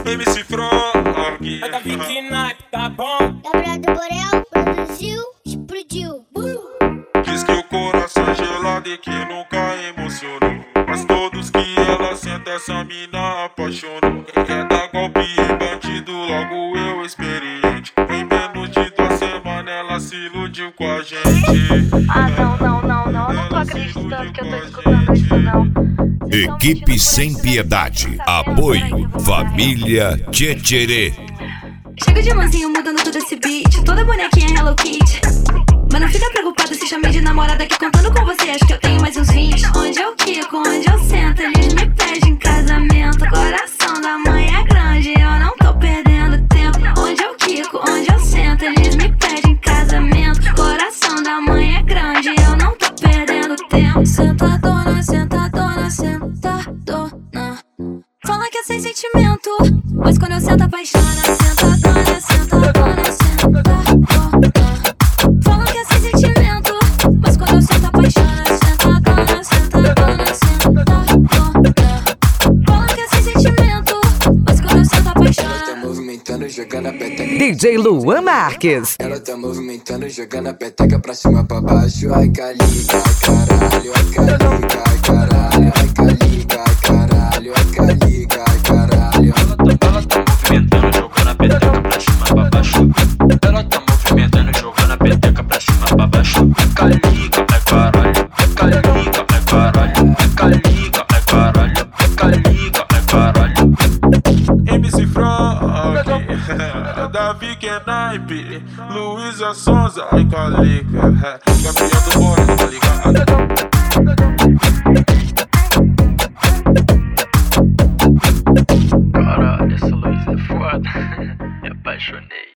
MC Frog. É da Vitina, tá bom? Gabriel do Borel produziu, explodiu. Diz que o coração é gelado e que nunca emocionou, mas todos que ela senta essa mina apaixonou. Quer dar golpe em bandido, logo eu experiente. Em menos de 2 semanas ela se iludiu com a gente. Não tô acreditando que eu tô escutando isso não. Equipe Sem Piedade. Apoio Família Tchetcherê. Chega de mansinho mudando todo esse beat, toda bonequinha Hello Kitty. Mas não fica preocupado se chamei de namorada, que contando com você acho que eu tenho mais uns 20. Onde eu quico, onde eu sento, eles me pedem casamento. Coração da mãe é grande, eu não tô perdendo tempo. Onde eu quico, onde eu sento, eles me pedem casamento. Coração da mãe é grande, eu não tô perdendo tempo. Sentadona, sentadona, sentadona. Fala que é sem sentimento, mas quando eu sento apaixona. Sentadona, sentadona, sentadona. Fala que é sem sentimento, mas quando eu sento apaixona. Sentadona, sentadona, sentadona. Fala que é sem sentimento, mas quando eu sento apaixona. Ela tá movimentando, jogando a peteca. DJ Luan Marques. Ela tá movimentando, jogando a peteca pra cima, pra baixo. Ai, calica, ai, caralho. Ai, calica, ai, caralho. Ai, calica, ai, caralho. Ai, calica, ai, caralho. Ela tá movimentando, jogando a peteca pra cima, pra baixo. Ela tá movimentando, jogando a peteca pra cima, pra baixo. É calica, é caralho. É calica, é caralho. É calica, é caralho. É calica, é caralho. MC Frog. Davi que é naipe. Luísa Sonza. Ai, calica. Gabriel do Borel, tá ligado? Caralho, essa Luísa é foda. Me apaixonei.